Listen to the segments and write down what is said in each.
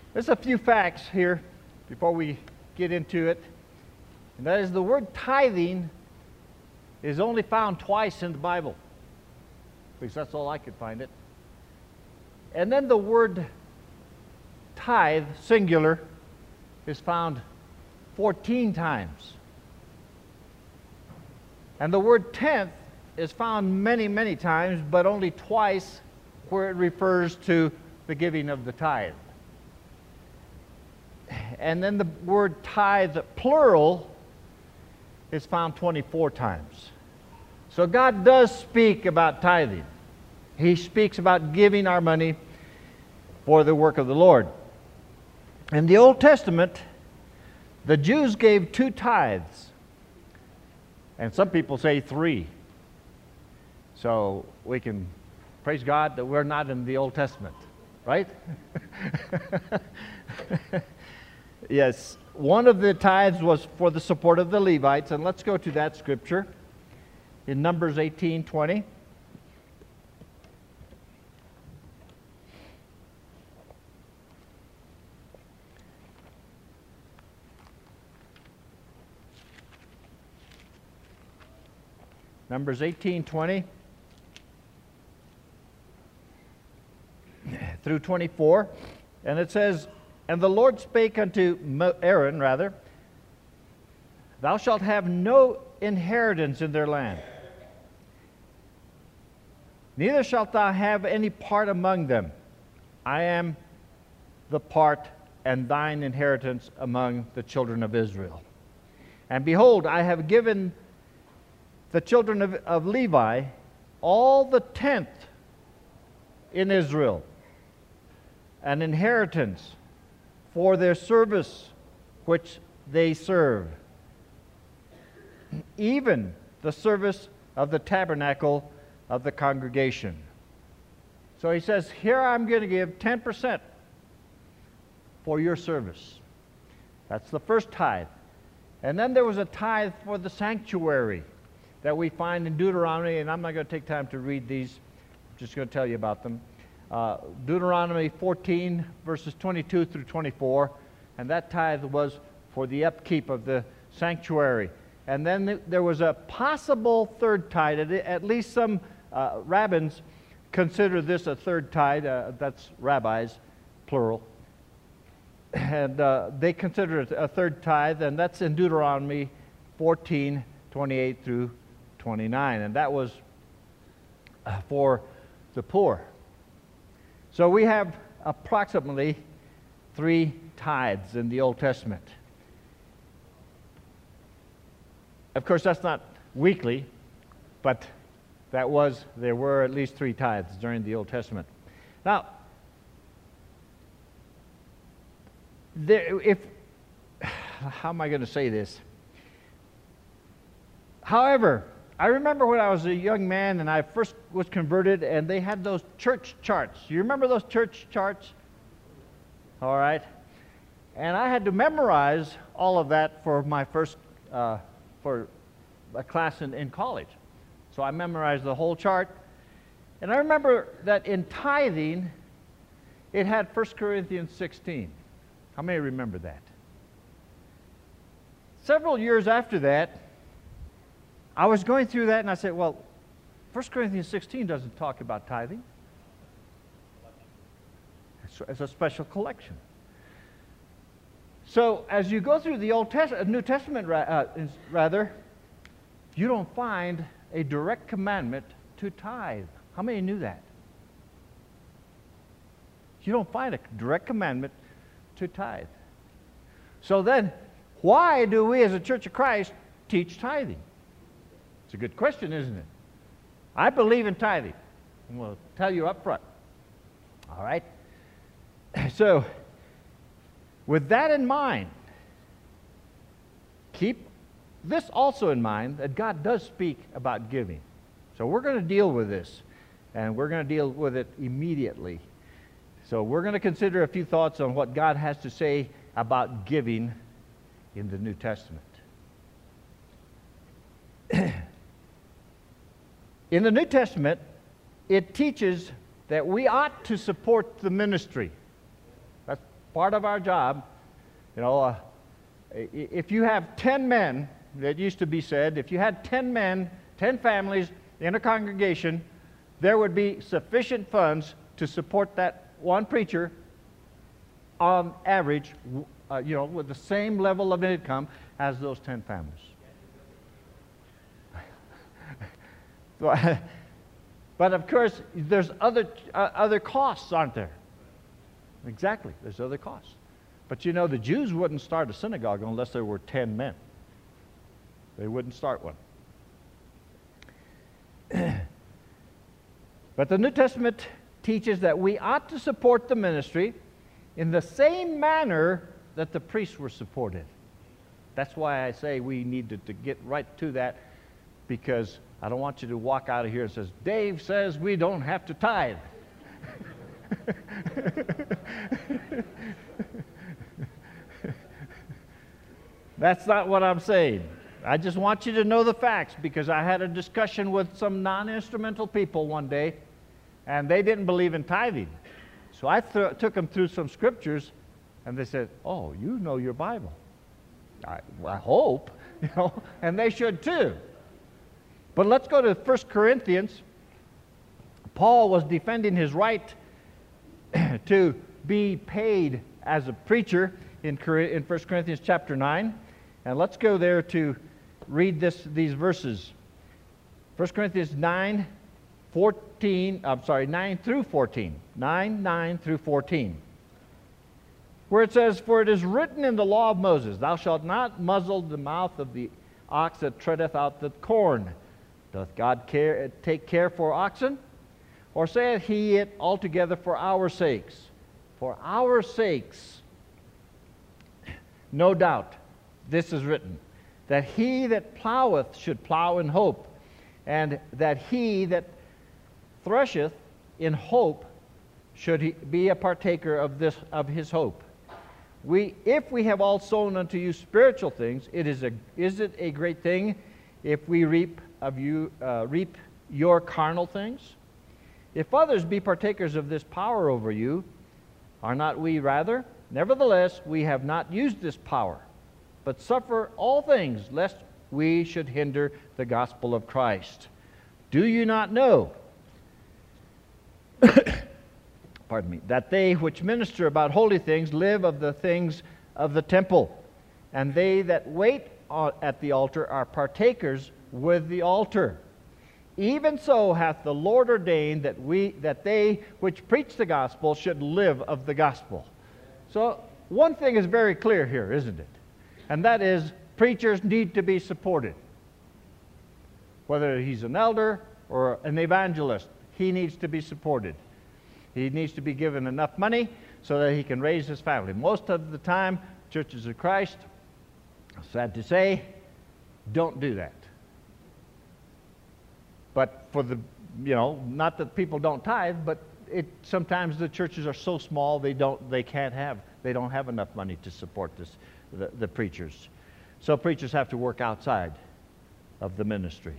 There's a few facts here before we get into it. And that is the word tithing is only found twice in the Bible. At least that's all I could find it. And then the word tithe, singular, is found 14 times. And the word tenth is found many, many times, but only twice where it refers to the giving of the tithe. And then the word tithe, plural, is found 24 times. So God does speak about tithing. He speaks about giving our money for the work of the Lord. In the Old Testament, the Jews gave 2 tithes. And some people say 3. So we can praise God that we're not in the Old Testament, right? Yes, one of the tithes was for the support of the Levites, and let's go to that scripture in Numbers 18:20. Numbers 18:20 through 24, and it says, "And the Lord spake unto Aaron, Thou shalt have no inheritance in their land, neither shalt thou have any part among them. I am the part and thine inheritance among the children of Israel. And behold, I have given the children of Levi all the 10th in Israel, an inheritance for their service which they serve, even the service of the tabernacle of the congregation." So he says, here I'm going to give 10% for your service. That's the first tithe. And then there was a tithe for the sanctuary that we find in Deuteronomy, and I'm not going to take time to read these. I'm just going to tell you about them. Deuteronomy 14, verses 22 through 24, and that tithe was for the upkeep of the sanctuary. And then there was a possible third tithe. At least some rabbins consider this a third tithe. That's rabbis, plural. And they consider it a third tithe, and that's in Deuteronomy 14, 28 through 29, and that was for the poor. So we have approximately 3 tithes in the Old Testament. Of course, that's not weekly, but there were at least 3 tithes during the Old Testament. Now, how am I going to say this? However, I remember when I was a young man and I first was converted, and they had those church charts. You remember those church charts? All right. And I had to memorize all of that for my first, for a class in college. So I memorized the whole chart. And I remember that in tithing, it had 1 Corinthians 16. How many remember that? Several years after that, I was going through that, and I said, well, 1 Corinthians 16 doesn't talk about tithing. It's a special collection. So as you go through the New Testament, you don't find a direct commandment to tithe. How many knew that? You don't find a direct commandment to tithe. So then, why do we as a Church of Christ teach tithing? It's a good question, isn't it? I believe in tithing. I'm going to tell you up front. All right? So, with that in mind, keep this also in mind, that God does speak about giving. So we're going to deal with this, and we're going to deal with it immediately. So we're going to consider a few thoughts on what God has to say about giving in the New Testament. In the New Testament, it teaches that we ought to support the ministry. part of our job. If you have 10 men, that used to be said, if you had 10 men, 10 families in a congregation, there would be sufficient funds to support that one preacher on average, with the same level of income as those 10 families. But of course, there's other costs, aren't there? Exactly, there's other costs. But the Jews wouldn't start a synagogue unless there were 10 men. They wouldn't start one. But the New Testament teaches that we ought to support the ministry in the same manner that the priests were supported. That's why I say we needed to get right to that, because I don't want you to walk out of here and say, Dave says we don't have to tithe. That's not what I'm saying. I just want you to know the facts, because I had a discussion with some non-instrumental people one day, and they didn't believe in tithing. So I took them through some scriptures, and they said, oh, you know your Bible. I hope, and they should too. But let's go to 1 Corinthians. Paul was defending his right to be paid as a preacher in 1 Corinthians chapter 9. And let's go there to read these verses. 1 Corinthians 9 through 14. 9 through 14. Where it says, for it is written in the law of Moses, thou shalt not muzzle the mouth of the ox that treadeth out the corn. Doth God take care for oxen? Or saith he it altogether for our sakes? For our sakes, no doubt, this is written, that he that ploweth should plow in hope, and that he that thresheth in hope should be a partaker of his hope. If we have all sown unto you spiritual things, is it a great thing if we reap your carnal things? If others be partakers of this power over you, are not we rather? Nevertheless, we have not used this power, but suffer all things, lest we should hinder the gospel of Christ. Do you not know, pardon me, that they which minister about holy things live of the things of the temple, and they that wait at the altar are partakers with the altar? Even so hath the Lord ordained that they which preach the gospel should live of the gospel. So one thing is very clear here, isn't it? And that is, preachers need to be supported. Whether he's an elder or an evangelist, he needs to be supported. He needs to be given enough money so that he can raise his family. Most of the time, churches of Christ, sad to say, don't do that. But for not that people don't tithe, but sometimes the churches are so small they don't have enough money to support the preachers. So preachers have to work outside of the ministry.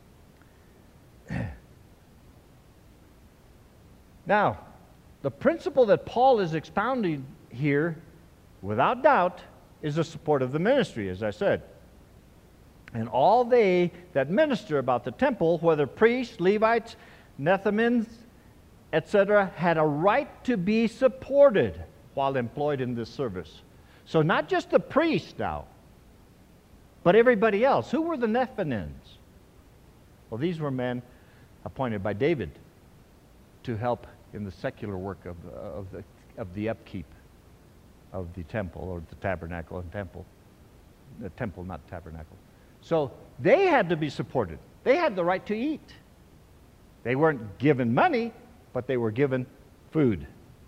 Now, the principle that Paul is expounding here, without doubt, is the support of the ministry, as I said. And all they that minister about the temple, whether priests, Levites, Nethinims, etc., had a right to be supported while employed in this service. So not just the priests now, but everybody else. Who were the Nethinims? Well, these were men appointed by David to help in the secular work of the upkeep of the temple, or the tabernacle and temple. The temple, not tabernacle. So they had to be supported. They had the right to eat. They weren't given money, but they were given food.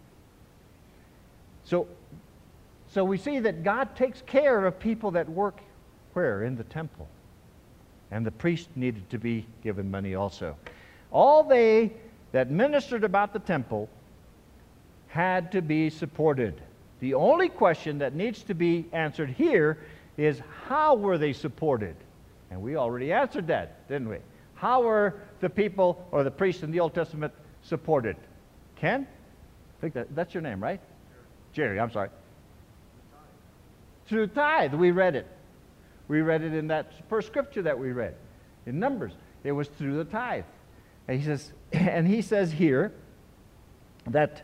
So we see that God takes care of people that work where? In the temple. And the priest needed to be given money also. All they that ministered about the temple had to be supported. The only question that needs to be answered here is, how were they supported? And we already answered that, didn't we? How were the people or the priests in the Old Testament supported? Ken? I think that's your name, right? Jerry, I'm sorry. Through tithe, we read it. We read it in that first scripture that we read. In Numbers, it was through the tithe. And he says here that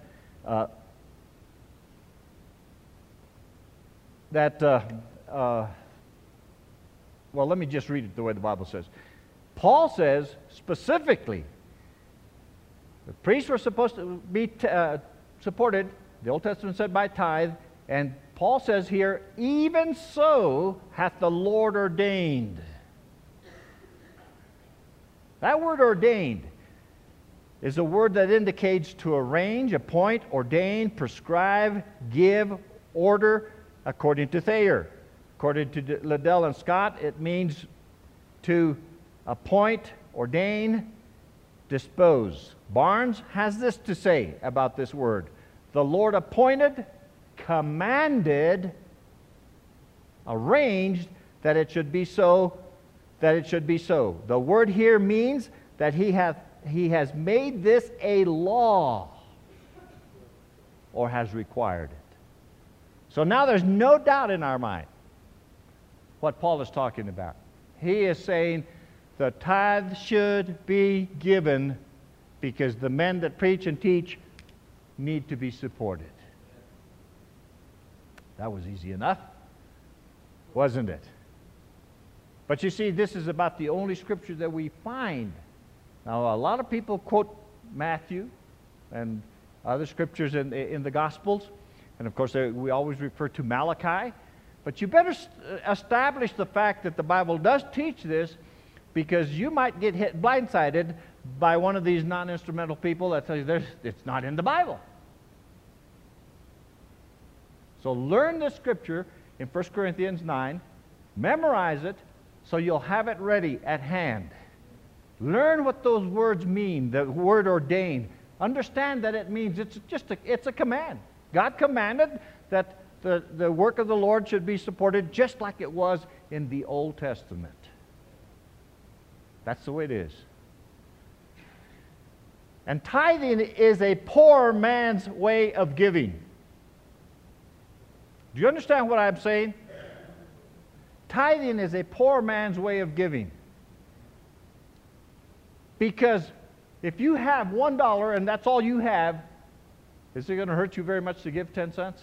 well, let me just read it the way the Bible says. Paul says specifically, the priests were supposed to be supported, the Old Testament said, by tithe, and Paul says here, even so hath the Lord ordained. That word ordained is a word that indicates to arrange, appoint, ordain, prescribe, give, order, according to Thayer. According to Liddell and Scott, it means to appoint, ordain, dispose. Barnes has this to say about this word. The Lord appointed, commanded, arranged that it should be so, that it should be so. The word here means that he has made this a law or has required it. So now there's no doubt in our mind what Paul is talking about. He is saying the tithe should be given because the men that preach and teach need to be supported. That was easy enough, wasn't it? But you see, this is about the only scripture that we find. Now, a lot of people quote Matthew and other scriptures in the Gospels. And, of course, we always refer to Malachi. But you better establish the fact that the Bible does teach this, because you might get hit blindsided by one of these non-instrumental people that tell you it's not in the Bible. So learn this scripture in 1 Corinthians 9. Memorize it so you'll have it ready at hand. Learn what those words mean, the word ordained. Understand that it means it's a command. God commanded that the work of the Lord should be supported just like it was in the Old Testament. That's the way it is. And tithing is a poor man's way of giving. Do you understand what I'm saying? Tithing is a poor man's way of giving. Because if you have $1 and that's all you have, is it going to hurt you very much to give 10 cents?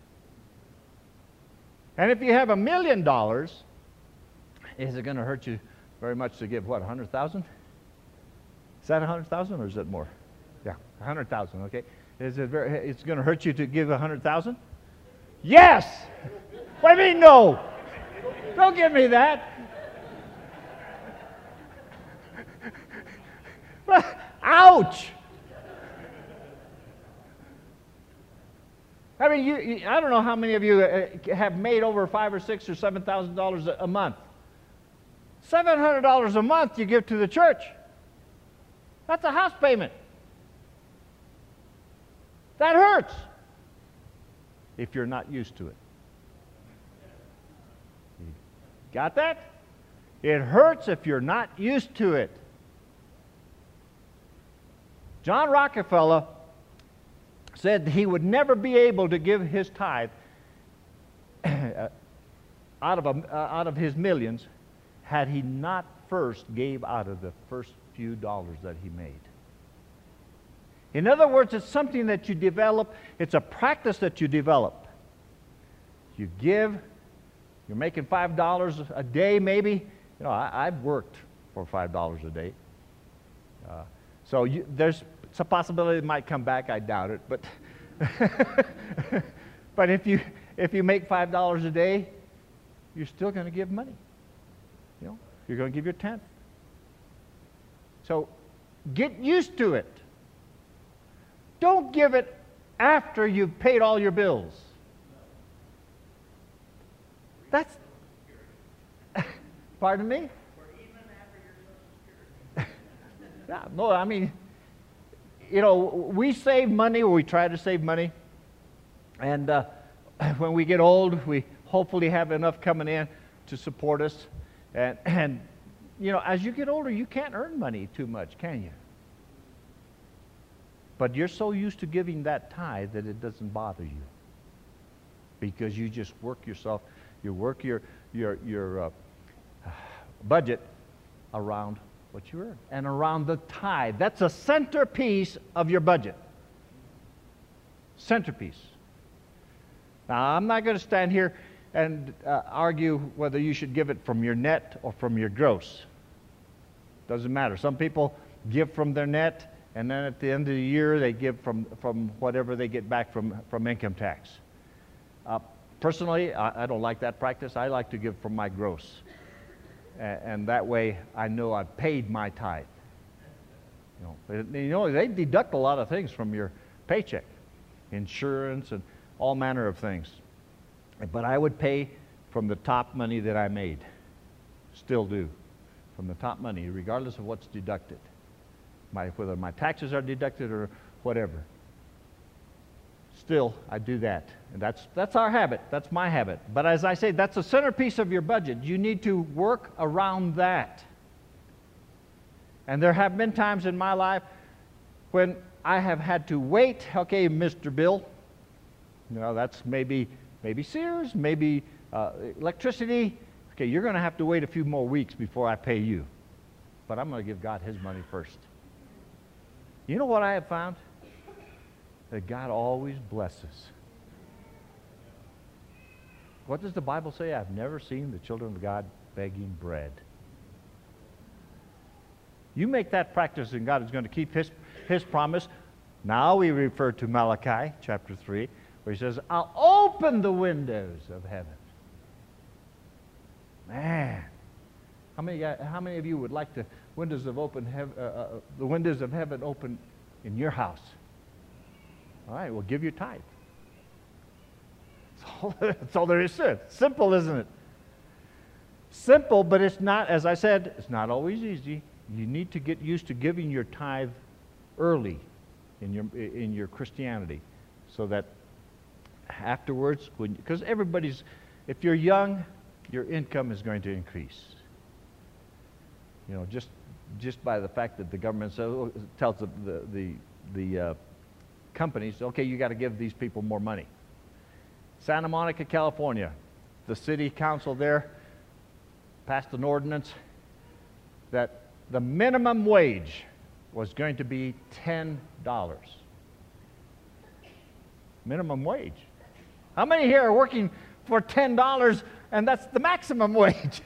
And if you have $1 million, is it going to hurt you very much to give, what, 100,000? Is that 100,000 or is it more? Yeah, 100,000, okay. It's going to hurt you to give 100,000? Yes! What do you mean no? Don't give me that. Ouch! I mean, I don't know how many of you have made over $5,000 or $6,000 or $7,000 a month. $700 a month you give to the church. That's a house payment. That hurts if you're not used to it. Got that? It hurts if you're not used to it. John Rockefeller said he would never be able to give his tithe out of his millions had he not first gave out of the first few dollars that he made. In other words, it's something that you develop. It's a practice that you develop. You give. You're making $5 a day, maybe. You know, I've worked for $5 a day. There's a possibility it might come back. I doubt it, but but if you make $5 a day, you're still going to give money. You know, you're going to give your tenth. So get used to it. Don't give it after you've paid all your bills. That's pardon me? Yeah, no, I mean, you know, we save money, or we try to save money, and when we get old, we hopefully have enough coming in to support us. And you know, as you get older, you can't earn money too much, can you? But you're so used to giving that tithe that it doesn't bother you. because you just work yourself, you work your budget around what you earn and around the tithe. That's a centerpiece of your budget. Centerpiece. Now, I'm not going to stand here and argue whether you should give it from your net or from your gross. Doesn't matter. Some people give from their net, and then at the end of the year they give from whatever they get back from income tax. Personally, I don't like that practice. I like to give from my gross. And that way I know I've paid my tithe. They deduct a lot of things from your paycheck. Insurance and all manner of things. But I would pay from the top money that I made. Still do. From the top money, regardless of what's deducted. Whether my taxes are deducted or whatever. Still, I do that. And that's our habit. That's my habit. But as I say, that's a centerpiece of your budget. You need to work around that. And there have been times in my life when I have had to wait. Okay, Mr. Bill, that's maybe Sears, maybe electricity. Okay, you're going to have to wait a few more weeks before I pay you. But I'm going to give God His money first. You know what I have found? That God always blesses. What does the Bible say? I've never seen the children of God begging bread. You make that practice and God is going to keep His promise. Now we refer to Malachi chapter 3, where He says, I'll open the windows of heaven. Man, how many of you would like the windows of heaven open in your house? All right, well, give your tithe. That's all there is to it. Simple, isn't it? Simple, but it's not, as I said, it's not always easy. You need to get used to giving your tithe early in your Christianity, so that afterwards, because if you're young, your income is going to increase. Just by the fact that the government tells the companies, okay, you got to give these people more money. Santa Monica, California, the city council there passed an ordinance that the minimum wage was going to be $10. Minimum wage. How many here are working for $10 and that's the maximum wage?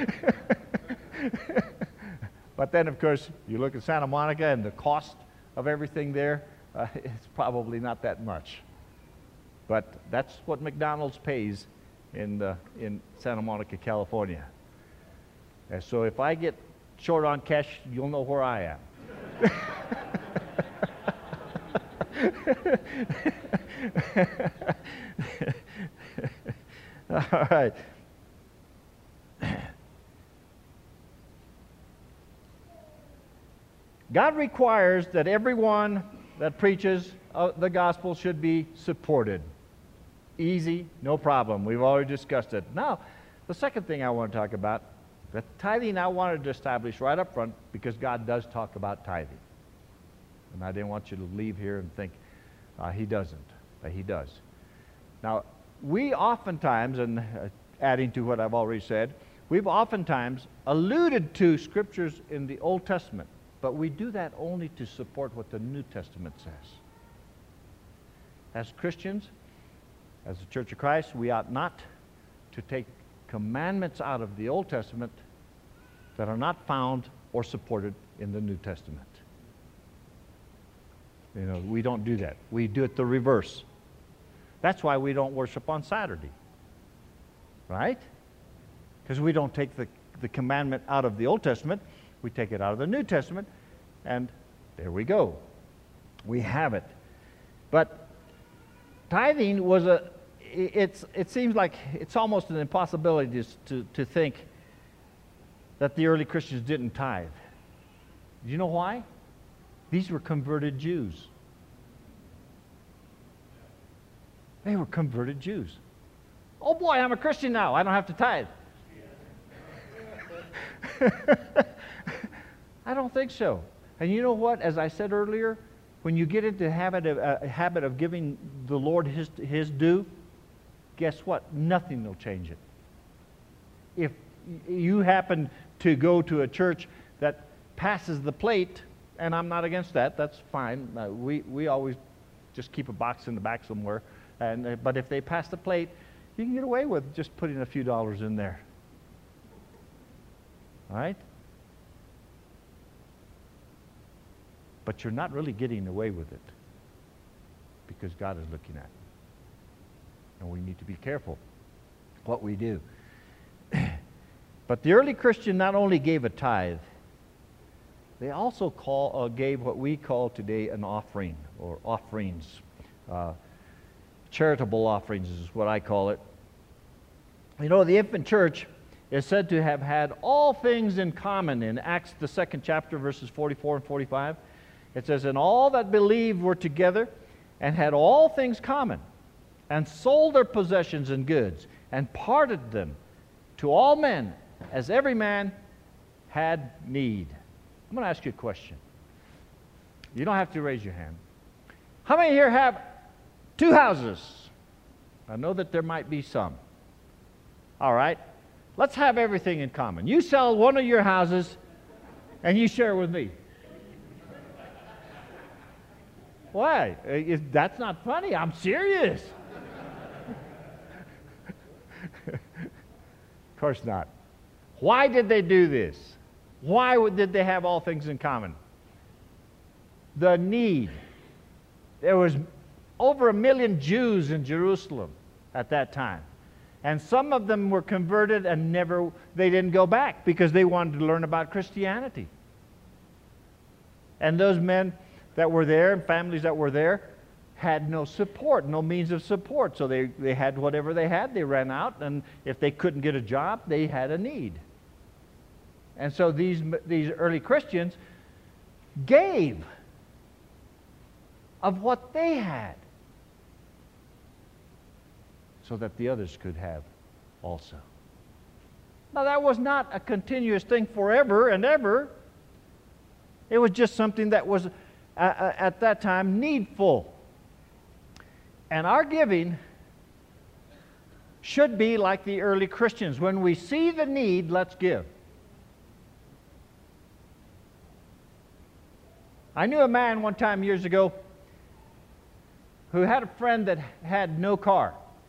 But then, of course, you look at Santa Monica and the cost of everything there, it's probably not that much. But that's what McDonald's pays in Santa Monica, California. And so if I get short on cash, you'll know where I am. All right. God requires that everyone that preaches the gospel should be supported. Easy, no problem. We've already discussed it. Now, the second thing I want to talk about, the tithing I wanted to establish right up front, because God does talk about tithing. And I didn't want you to leave here and think He doesn't. But He does. Now, we oftentimes, and adding to what I've already said, we've oftentimes alluded to scriptures in the Old Testament, but we do that only to support what the New Testament says. As Christians, as the Church of Christ, we ought not to take commandments out of the Old Testament that are not found or supported in the New Testament. We don't do that. We do it the reverse. That's why we don't worship on Saturday. Right? Because we don't take the commandment out of the Old Testament. We take it out of the New Testament, and there we go. We have it. But tithing was it seems like it's almost an impossibility to think that the early Christians didn't tithe. Do you know why? These were converted Jews. They were converted Jews. Oh boy, I'm a Christian now. I don't have to tithe. I don't think so. And you know what? As I said earlier, when you get into a habit of giving the Lord His due, guess what? Nothing will change it. If you happen to go to a church that passes the plate, and I'm not against that, that's fine. We always just keep a box in the back somewhere. But if they pass the plate, you can get away with just putting a few dollars in there. All right? But you're not really getting away with it because God is looking at it. And we need to be careful what we do. But the early Christian not only gave a tithe, they also gave what we call today an offering or offerings. Charitable offerings is what I call it. You know, the infant church is said to have had all things in common in Acts, the 2nd chapter, verses 44 and 45. It says, "And all that believed were together and had all things common, and sold their possessions and goods, and parted them to all men, as every man had need." I'm going to ask you a question. You don't have to raise your hand. How many here have 2 houses? I know that there might be some. All right. Let's have everything in common. You sell one of your houses, and you share with me. Why? That's not funny. I'm serious. Of course not. Why did they do this? Why did they have all things in common? The need. There was over 1 million Jews in Jerusalem at that time. And some of them were converted and they didn't go back because they wanted to learn about Christianity. And those men that were there and families that were there had no support, no means of support. So they had whatever they had. They ran out, and if they couldn't get a job, they had a need. And so these early Christians gave of what they had so that the others could have also. Now, that was not a continuous thing forever and ever. It was just something that was at that time needful. And our giving should be like the early Christians. When we see the need, let's give. I knew a man one time years ago who had a friend that had no car.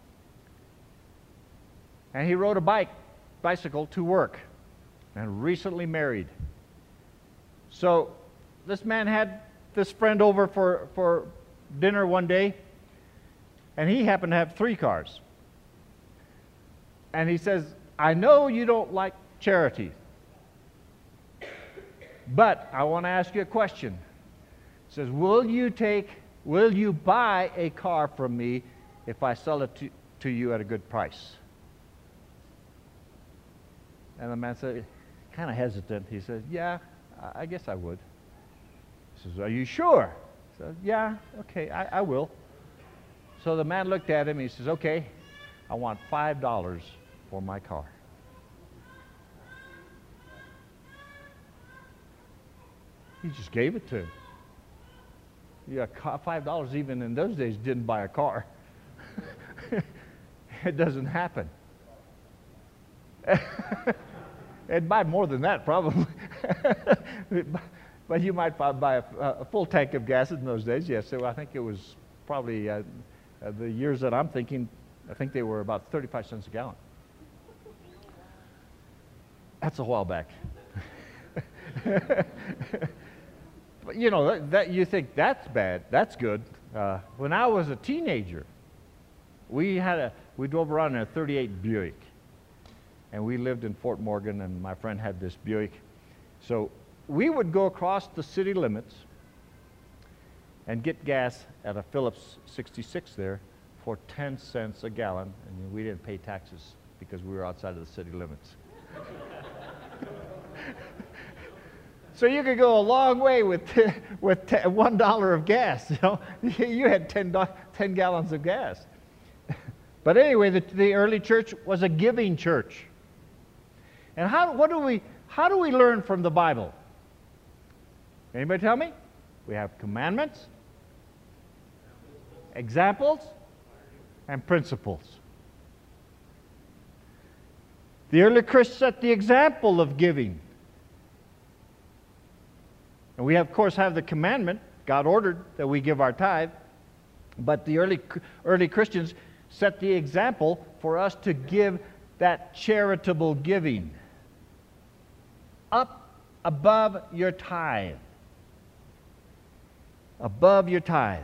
And he rode a bicycle to work, and recently married. So this man had this friend over for dinner one day, and he happened to have 3 cars. And he says, "I know you don't like charity, but I want to ask you a question." He says, will you buy a car from me if I sell it to you at a good price? And the man said, kind of hesitant. He said, "Yeah, I guess I would." He says, "Are you sure?" He says, "Yeah, okay, I will." So the man looked at him and he says, "Okay, I want $5 for my car." He just gave it to him. Yeah, $5 even in those days didn't buy a car. It doesn't happen. It'd buy more than that, probably. But you might buy a full tank of gas in those days. Yes, so I think it was probably the years that I'm thinking, I think they were about 35 cents a gallon. That's a while back. But you know, that you think that's bad, that's good. When I was a teenager, we drove around in a 38 Buick. And we lived in Fort Morgan, and my friend had this Buick. So we would go across the city limits and get gas at a Phillips 66 there for 10 cents a gallon, and we didn't pay taxes because we were outside of the city limits. So you could go a long way with $1 of gas. You know, you had 10 gallons of gas. But anyway, the early church was a giving church. And how do we learn from the Bible? Anybody tell me? We have commandments, examples, and principles. The early Christians set the example of giving. And we, of course, have the commandment. God ordered that we give our tithe. But the early Christians set the example for us to give that charitable giving up above your tithe. Above your tithe.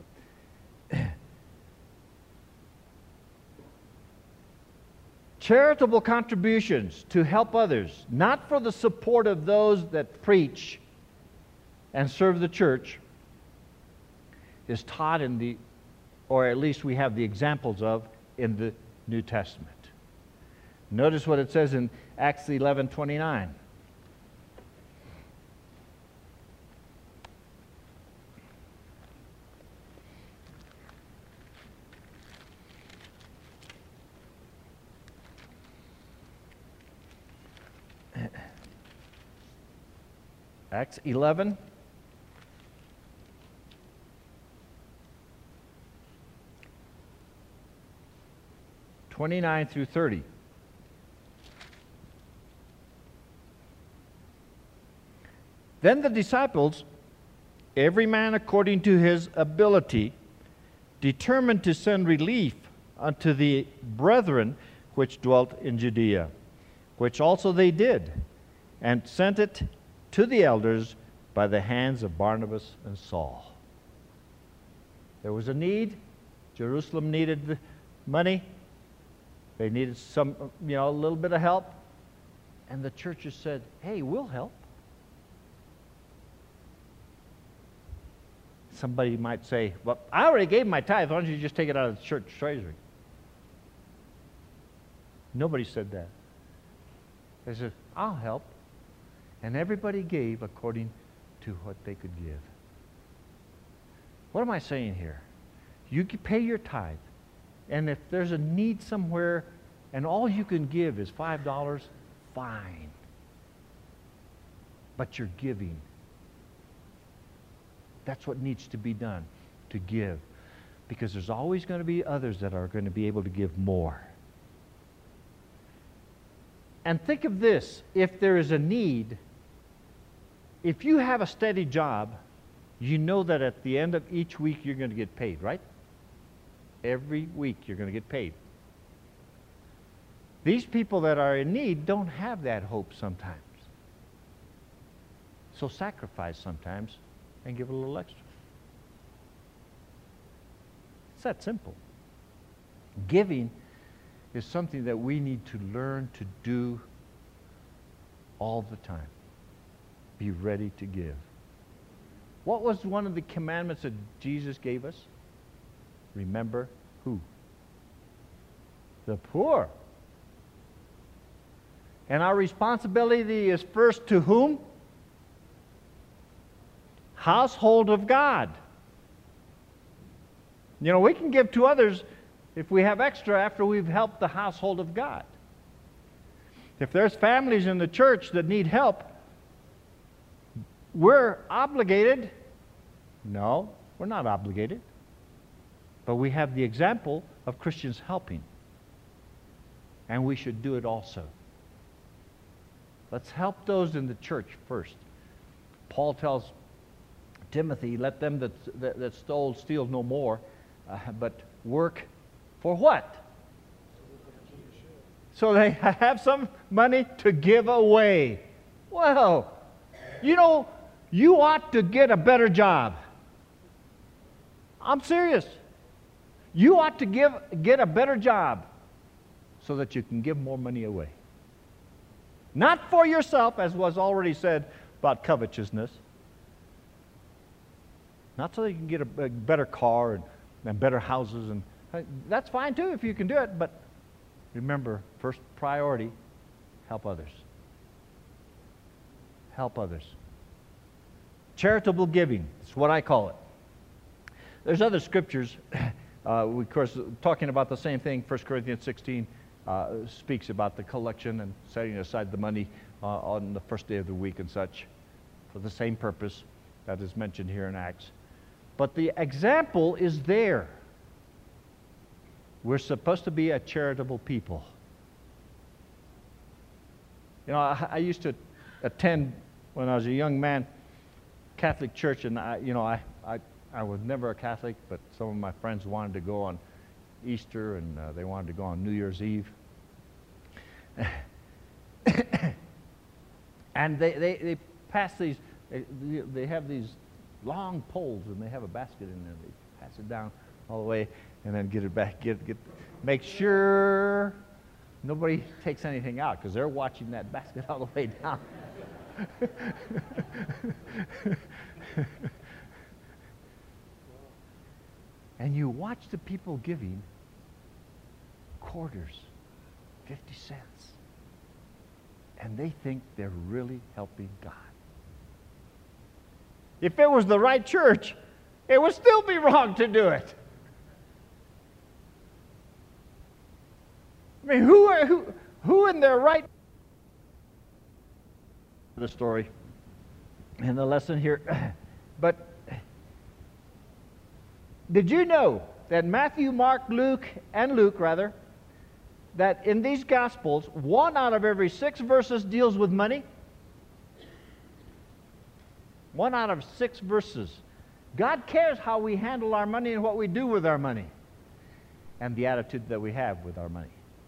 Charitable contributions to help others, not for the support of those that preach and serve the church, is taught in the, or at least we have the examples of, in the New Testament. Notice what it says in Acts 11:29. Acts 11. (29 through 30). Then the disciples, every man according to his ability, determined to send relief unto the brethren which dwelt in Judea, which also they did, and sent it to the elders by the hands of Barnabas and Saul. There was a need. Jerusalem needed the money. They needed some, a little bit of help. And the churches said, hey, we'll help. Somebody might say, well, I already gave my tithe. Why don't you just take it out of the church treasury? Nobody said that. They said, I'll help. And everybody gave according to what they could give. What am I saying here? You can pay your tithe. And if there's a need somewhere and all you can give is $5, fine. But you're giving. That's what needs to be done, to give. Because there's always going to be others that are going to be able to give more. And think of this, if there is a need, if you have a steady job, you know that at the end of each week you're going to get paid, right? Every week you're going to get paid. These people that are in need don't have that hope sometimes. So sacrifice sometimes and give a little extra. It's that simple. Giving is something that we need to learn to do all the time. Be ready to give. What was one of the commandments that Jesus gave us? Remember who? The poor. And our responsibility is first to whom? Household of God. We can give to others if we have extra after we've helped the household of God. If there's families in the church that need help, we're obligated. No, we're not obligated. But we have the example of Christians helping. And we should do it also. Let's help those in the church first. Paul tells Timothy, let them that stole steal no more, but work for what? So they have some money to give away. Well, you ought to get a better job. I'm serious. You ought to get a better job so that you can give more money away. Not for yourself, as was already said about covetousness. Not so that you can get a better car and better houses. And that's fine too if you can do it, but remember, first priority, help others. Help others. Charitable giving is what I call it. There's other scriptures, of course, talking about the same thing. 1 Corinthians 16 speaks about the collection and setting aside the money on the first day of the week and such for the same purpose that is mentioned here in Acts. But the example is there. We're supposed to be a charitable people. You know, I used to attend, when I was a young man, Catholic church, and I was never a Catholic, but some of my friends wanted to go on Easter, and they wanted to go on New Year's Eve. And they pass these, they have these long poles, and they have a basket in there. They pass it down all the way, and then get it back, make sure nobody takes anything out, because they're watching that basket all the way down. And you watch the people giving quarters, 50 cents, and they think they're really helping God. If it was the right church, it would still be wrong to do it. I mean, who in their right... The story and the lesson here. But did you know that Matthew, Mark, Luke, that in these Gospels, 1 out of every 6 verses deals with money? 1 out of 6 verses. God cares how we handle our money and what we do with our money, and the attitude that we have with our money.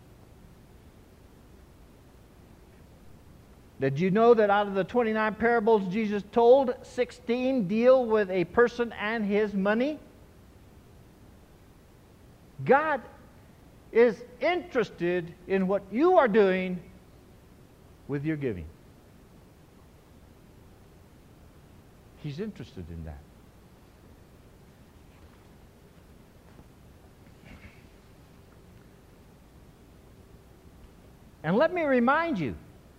Did you know that out of the 29 parables Jesus told, 16 deal with a person and his money? God is interested in what you are doing with your giving. He's interested in that. And let me remind you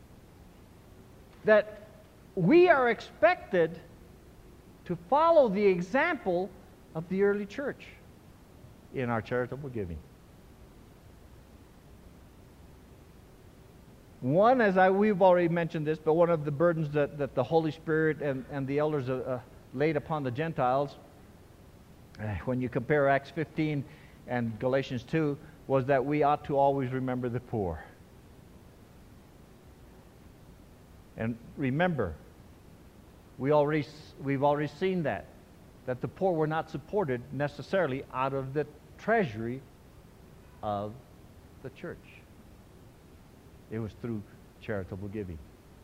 that we are expected to follow the example of the early church in our charitable giving. One, we've already mentioned this, but one of the burdens that the Holy Spirit and the elders laid upon the Gentiles, when you compare Acts 15 and Galatians 2, was that we ought to always remember the poor. And remember, we've already seen that the poor were not supported necessarily out of the treasury of the church. It was through charitable giving.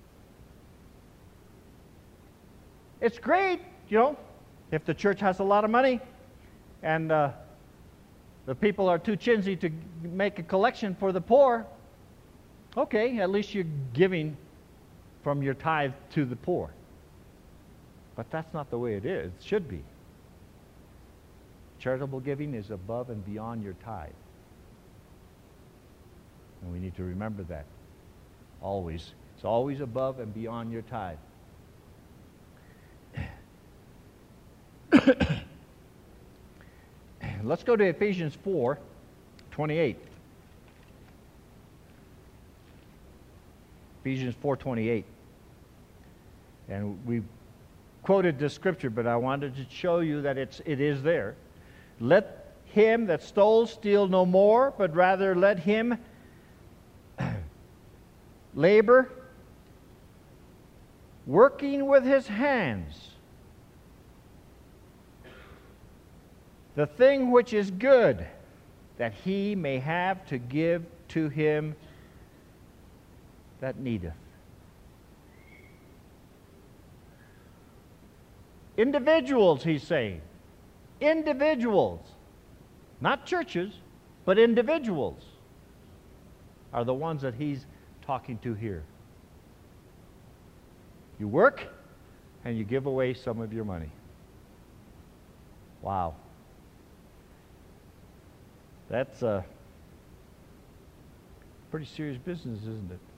It's great, if the church has a lot of money and the people are too chintzy to make a collection for the poor. Okay, at least you're giving from your tithe to the poor. But that's not the way it is. It should be. Charitable giving is above and beyond your tithe. And we need to remember that. Always. It's always above and beyond your tithe. Let's go to Ephesians 4:28. Ephesians 4:28. And we quoted this scripture, but I wanted to show you that it is there. Let him that stole steal no more, but rather let him labor, working with his hands, the thing which is good, that he may have to give to him that needeth. Individuals, he's saying. Individuals. Not churches, but individuals are the ones that he's talking to here. You work and you give away some of your money. Wow. That's a pretty serious business, isn't it?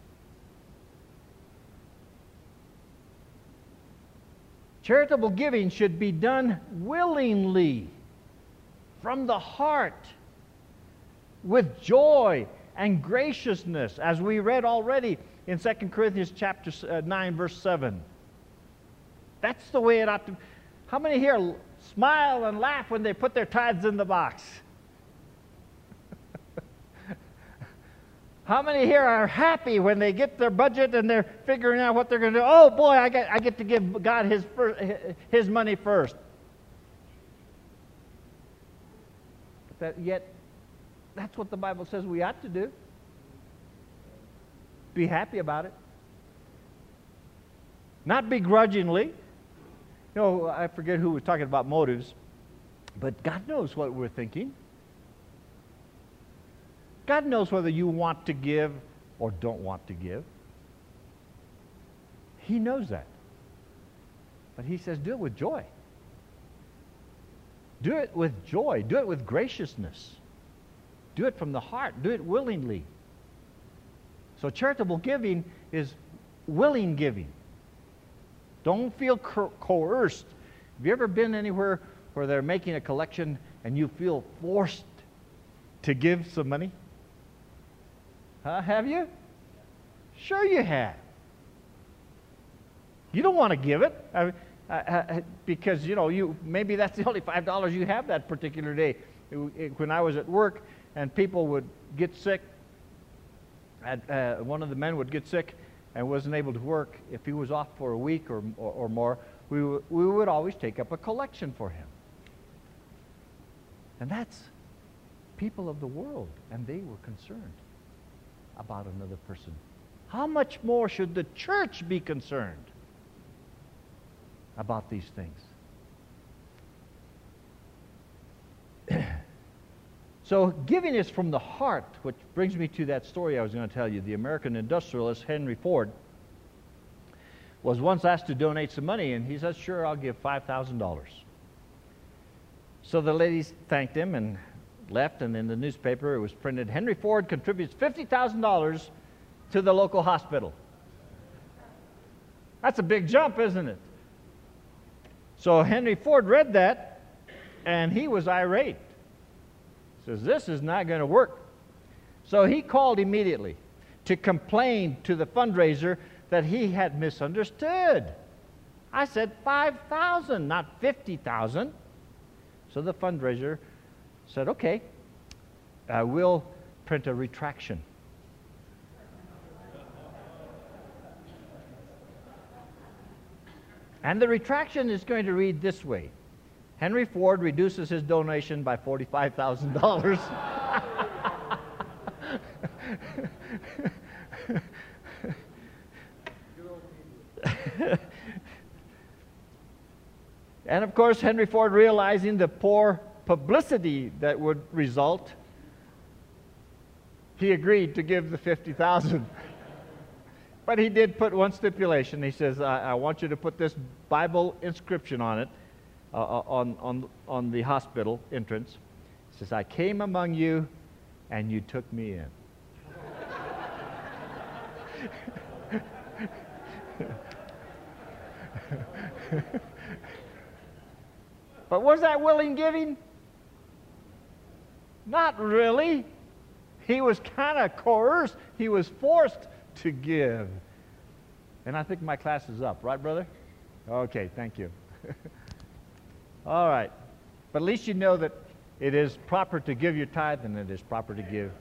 Charitable giving should be done willingly, from the heart, with joy and graciousness, as we read already in 2 Corinthians chapter 9, verse 7. That's the way it ought to be. How many here smile and laugh when they put their tithes in the box? How many here are happy when they get their budget and they're figuring out what they're going to do? Oh boy, I get to give God his money first. Yet, that's what the Bible says we ought to do. Be happy about it. Not begrudgingly. You know, I forget who was talking about motives, but God knows what we're thinking. God knows whether you want to give or don't want to give. He knows that. But He says, do it with joy. Do it with joy. Do it with graciousness. Do it from the heart. Do it willingly. So charitable giving is willing giving. Don't feel coerced. Have you ever been anywhere where they're making a collection and you feel forced to give some money? Have you? Sure you have. You don't want to give it because, you know, maybe that's the only $5 you have that particular day. When I was at work and people would get sick, one of the men would get sick and wasn't able to work. If he was off for a week or more, we would always take up a collection for him. And that's people of the world, and they were concerned about another person. How much more should the church be concerned about these things? So giving is from the heart, which brings me to that story I was going to tell you. The American industrialist Henry Ford was once asked to donate some money, and he said, sure, I'll give $5,000. So the ladies thanked him and left, and in the newspaper it was printed, Henry Ford contributes $50,000 to the local hospital. That's a big jump, isn't it? So Henry Ford read that, and he was irate. Says, this is not going to work. So he called immediately to complain to the fundraiser that he had misunderstood. I said 5,000, not 50,000. So the fundraiser said, okay, we'll print a retraction. And the retraction is going to read this way. Henry Ford reduces his donation by $45,000. And of course, Henry Ford, realizing the poor publicity that would result, he agreed to give the $50,000. But he did put one stipulation. He says, I want you to put this Bible inscription on it, on the hospital entrance. He says, I came among you and you took me in. But was that willing giving? Not really. He was kind of coerced. He was forced to give. And I think my class is up, right, brother? Okay, thank you. All right. But at least you know that it is proper to give your tithe and it is proper to give